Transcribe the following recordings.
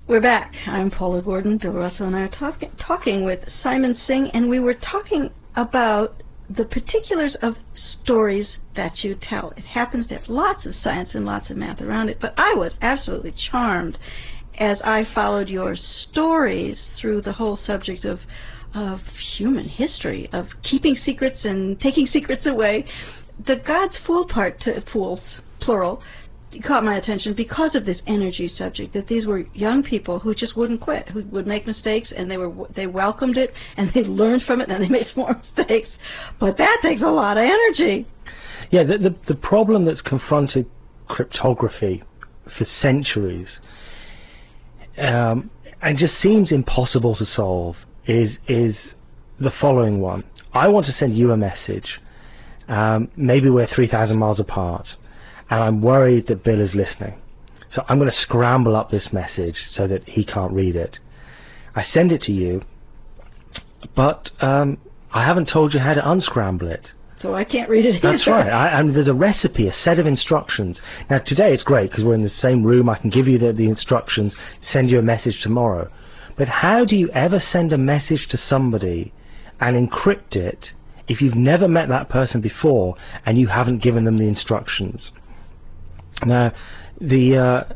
We're back. I'm Paula Gordon. Bill Russell and I are talking with Simon Singh, and we were talking about the particulars of stories that you tell. It happens to have lots of science and lots of math around it, but I was absolutely charmed as I followed your stories through the whole subject of human history, of keeping secrets and taking secrets away. The God's fool part, to fools, plural, caught my attention because of this energy subject, that these were young people who just wouldn't quit, who would make mistakes, and they welcomed it, and they learned from it, and then they made some more mistakes. But that takes a lot of energy. Yeah, the problem that's confronted cryptography for centuries, and just seems impossible to solve, is the following one. I want to send you a message. Maybe we're 3,000 miles apart, and I'm worried that Bill is listening. So I'm going to scramble up this message so that he can't read it. I send it to you, but I haven't told you how to unscramble it. So I can't read it either. That's right. And there's a recipe, a set of instructions. Now today it's great because we're in the same room. I can give you the instructions, send you a message tomorrow. But how do you ever send a message to somebody and encrypt it if you've never met that person before and you haven't given them the instructions? Now, the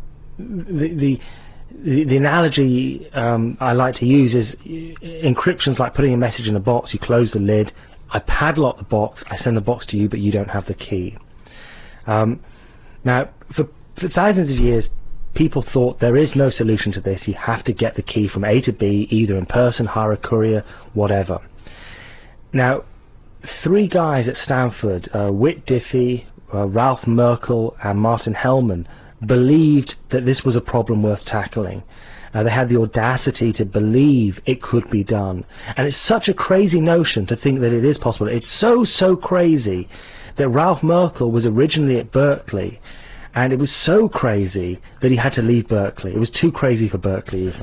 analogy I like to use is encryption's like putting a message in a box. You close the lid, I padlock the box, I send the box to you, but you don't have the key. Now, for thousands of years, people thought there is no solution to this. You have to get the key from A to B, either in person, hire a courier, whatever. Now, three guys at Stanford, Whit Diffie, Ralph Merkle and Martin Hellman, believed that this was a problem worth tackling. They had the audacity to believe it could be done. And it's such a crazy notion to think that it is possible. It's so crazy that Ralph Merkle was originally at Berkeley, and it was so crazy that he had to leave Berkeley. It was too crazy for Berkeley even.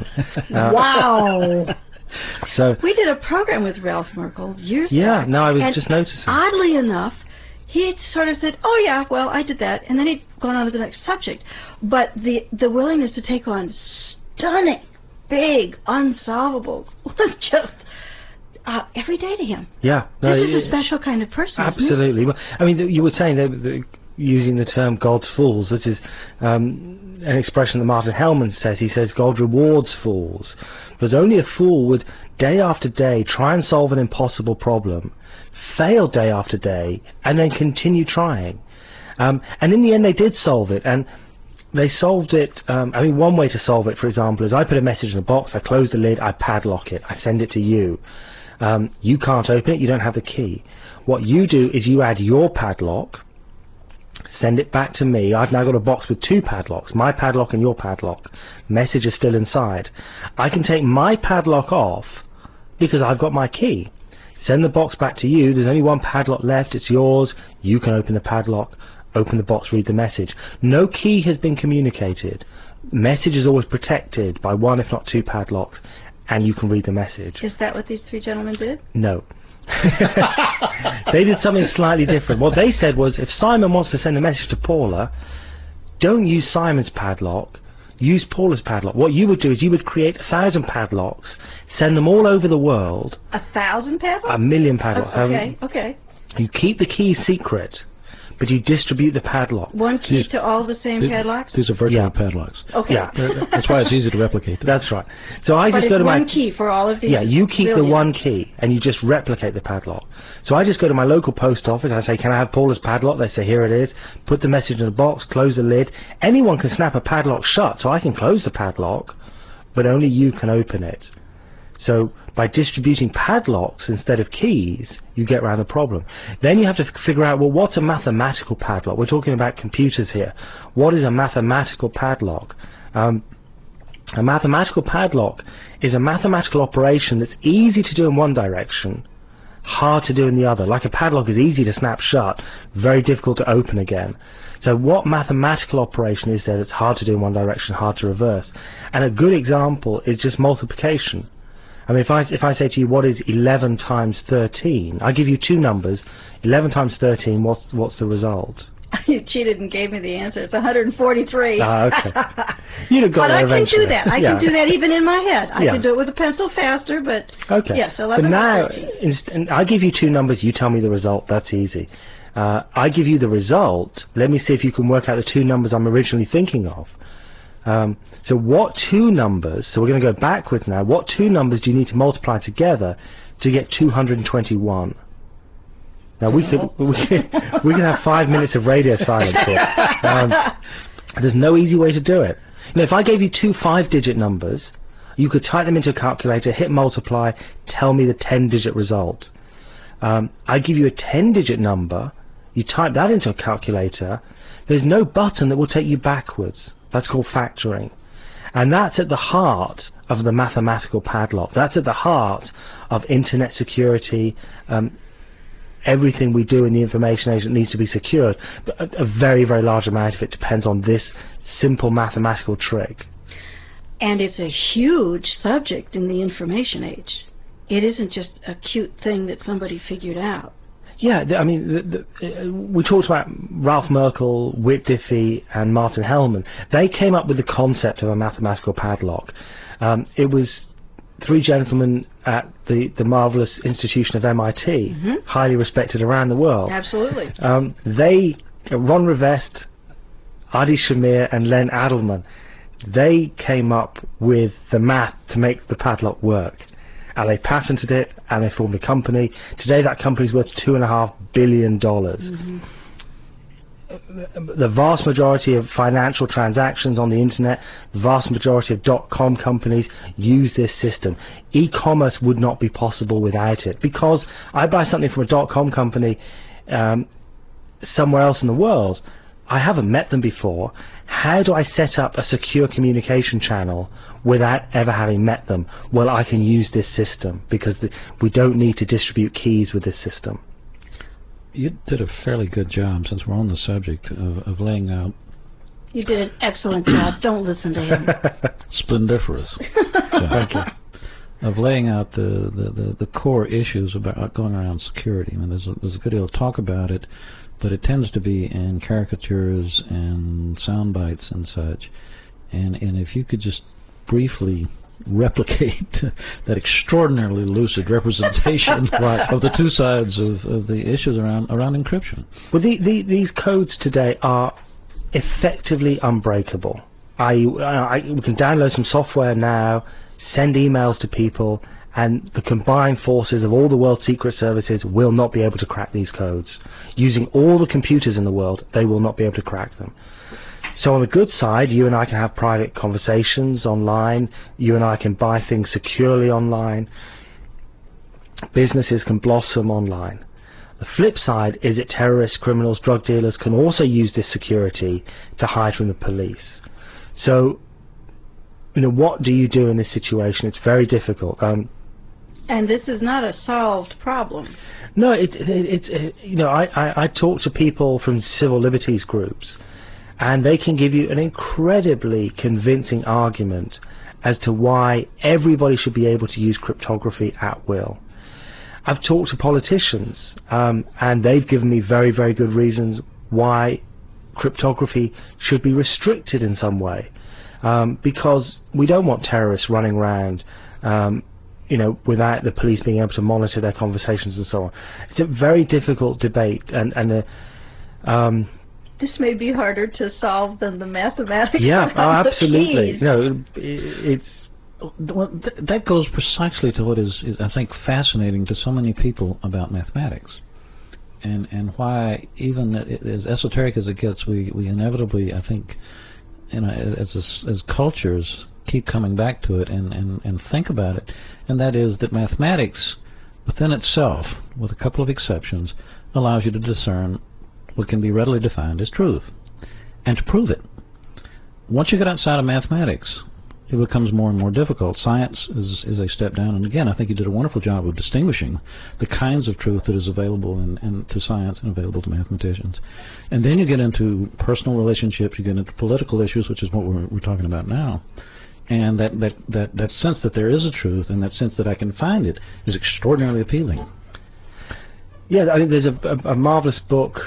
Wow! So we did a program with Ralph Merkle years ago. Yeah, no, I was just noticing. Oddly enough, he sort of said, oh yeah, well, I did that, and then he'd gone on to the next subject. But the willingness to take on stunning, big, unsolvables was just every day to him. Yeah. No, this is a special kind of person, absolutely. Well, I mean, you were saying that using the term God's fools, this is an expression that Martin Hellman says. He says God rewards fools, because only a fool would day after day try and solve an impossible problem, fail day after day, and then continue trying. And in the end they did solve it, and they solved it. I mean, one way to solve it, for example, is I put a message in a box, I close the lid, I padlock it, I send it to you. You can't open it, you don't have the key. What you do is you add your padlock, send it back to me. I've now got a box with two padlocks, my padlock and your padlock. Message is still inside. I can take my padlock off because I've got my key. Send the box back to you. There's only one padlock left, it's yours. You can open the padlock, open the box, read the message. No key has been communicated. Message is always protected by one if not two padlocks, and you can read the message. Is that what these three gentlemen did? No. They did something slightly different. What they said was, if Simon wants to send a message to Paula, don't use Simon's padlock, use Paula's padlock. What you would do is you would create 1,000 padlocks, send them all over the world. 1,000 padlocks? 1,000,000 padlocks. Okay. You keep the key secret, but you distribute the padlock. One key to all the same padlocks? These are virtual padlocks. Okay. Yeah. That's why it's easy to replicate them. That's right. So I but just go to my one key for all of these. Yeah, you keep the billion. one key and you just replicate the padlock. So I just go to my local post office, I say, can I have Paula's padlock? They say, here it is. Put the message in the box, close the lid. Anyone can snap a padlock shut, so I can close the padlock, but only you can open it. So by distributing padlocks instead of keys, you get around the problem. Then you have to figure out, well, what's a mathematical padlock? We're talking about computers here. What is a mathematical padlock? A mathematical padlock is a mathematical operation that's easy to do in one direction, hard to do in the other. Like a padlock is easy to snap shut, very difficult to open again. So what mathematical operation is there that's hard to do in one direction, hard to reverse? And a good example is just multiplication. I mean, if I say to you, what is 11 times 13? I give you two numbers. 11 times 13, what's the result? You cheated and gave me the answer. It's 143. Okay. You'd have got But there I can eventually. do that. I Yeah. can do that even in my head. I Yeah. can do it with a pencil faster, but Okay. yes, But 11 now, or 13. and I give you two numbers, you tell me the result, that's easy. I give you the result, let me see if you can work out the two numbers I'm originally thinking of. So what two numbers, so we're going to go backwards now, what two numbers do you need to multiply together to get 221? Now we can have 5 minutes of radio silence here. There's no easy way to do it. You know, if I gave you two 5-digit numbers, you could type them into a calculator, hit multiply, tell me the 10-digit result. I give you a 10-digit number, you type that into a calculator, there's no button that will take you backwards. That's called factoring. And that's at the heart of the mathematical padlock. That's at the heart of internet security. Everything we do in the information age needs to be secured. But a very, very large amount of it depends on this simple mathematical trick. And it's a huge subject in the information age. It isn't just a cute thing that somebody figured out. Yeah, I mean, we talked about Ralph Merkle, Whit Diffie, and Martin Hellman. They came up with the concept of a mathematical padlock. It was three gentlemen at the marvelous institution of MIT, highly respected around the world. Absolutely. Ron Rivest, Adi Shamir, and Len Adelman, they came up with the math to make the padlock work. And they patented it, and they formed a company. Today that company's worth $2.5 billion. The vast majority of financial transactions on the internet, the vast majority of .com companies use this system. E-commerce would not be possible without it, because I buy something from a .com company somewhere else in the world. I haven't met them before. How do I set up a secure communication channel without ever having met them? Well, I can use this system, because we don't need to distribute keys with this system. You did a fairly good job, since we're on the subject, of laying out... You did an excellent job. Don't listen to him. Splendiferous. Thank you. Of laying out the core issues about going around security. I mean, there's a good deal of talk about it, but it tends to be in caricatures and sound bites and such. And if you could just briefly replicate that extraordinarily lucid representation of the two sides of the issues around encryption. Well, these codes today are effectively unbreakable. We can download some software now, send emails to people, and the combined forces of all the world's secret services will not be able to crack these codes. Using all the computers in the world, they will not be able to crack them. So on the good side, you and I can have private conversations online, you and I can buy things securely online, businesses can blossom online. The flip side is that terrorists, criminals, drug dealers can also use this security to hide from the police. So, you know, what do you do in this situation? It's very difficult. And this is not a solved problem. No, it's you know, I talk to people from civil liberties groups, and they can give you an incredibly convincing argument as to why everybody should be able to use cryptography at will. I've talked to politicians, and they've given me very, very good reasons why cryptography should be restricted in some way, because we don't want terrorists running around you know, without the police being able to monitor their conversations and so on. It's a very difficult debate, and this may be harder to solve than the mathematics. yeah, oh, absolutely. Keys. No, it's Well, that goes precisely to what is, I think, fascinating to so many people about mathematics, and why, even as esoteric as it gets, we inevitably, I think, you know, as cultures keep coming back to it and think about it, and that is that mathematics within itself, with a couple of exceptions, allows you to discern what can be readily defined as truth, and to prove it. Once you get outside of mathematics, it becomes more and more difficult. Science is a step down, and again, I think you did a wonderful job of distinguishing the kinds of truth that is available to science and available to mathematicians. And then you get into personal relationships, you get into political issues, which is what we're talking about now. And that sense that there is a truth, and that sense that I can find it, is extraordinarily appealing. yeah. I think there's a marvelous book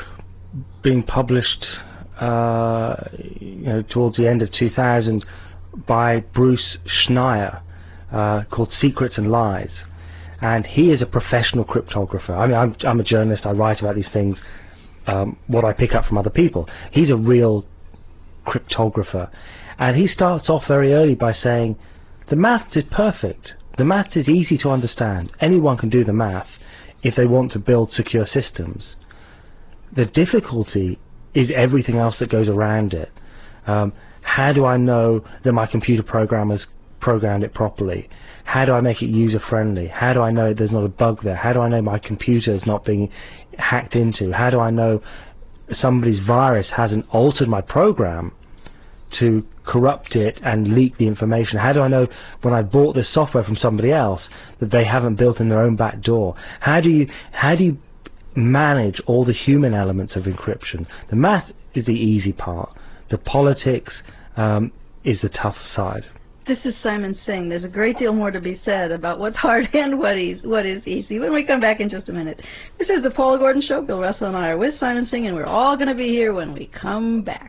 being published towards the end of 2000 by Bruce Schneier, called Secrets and Lies. And he is a professional cryptographer. I mean, I'm a journalist, I write about these things, what I pick up from other people. He's a real cryptographer. And he starts off very early by saying, the maths is perfect. The maths is easy to understand. Anyone can do the math if they want to build secure systems. The difficulty is everything else that goes around it. How do I know that my computer programmers programmed it properly? How do I make it user-friendly? How do I know there's not a bug there? How do I know my computer is not being hacked into? How do I know somebody's virus hasn't altered my program to corrupt it and leak the information? How do I know when I bought this software from somebody else that they haven't built in their own back door? How do you manage all the human elements of encryption? The math is the easy part. The politics is the tough side. This is Simon Singh. There's a great deal more to be said about what's hard and what is easy when we come back in just a minute. This is the Paula Gordon Show. Bill Russell and I are with Simon Singh, and we're all going to be here when we come back.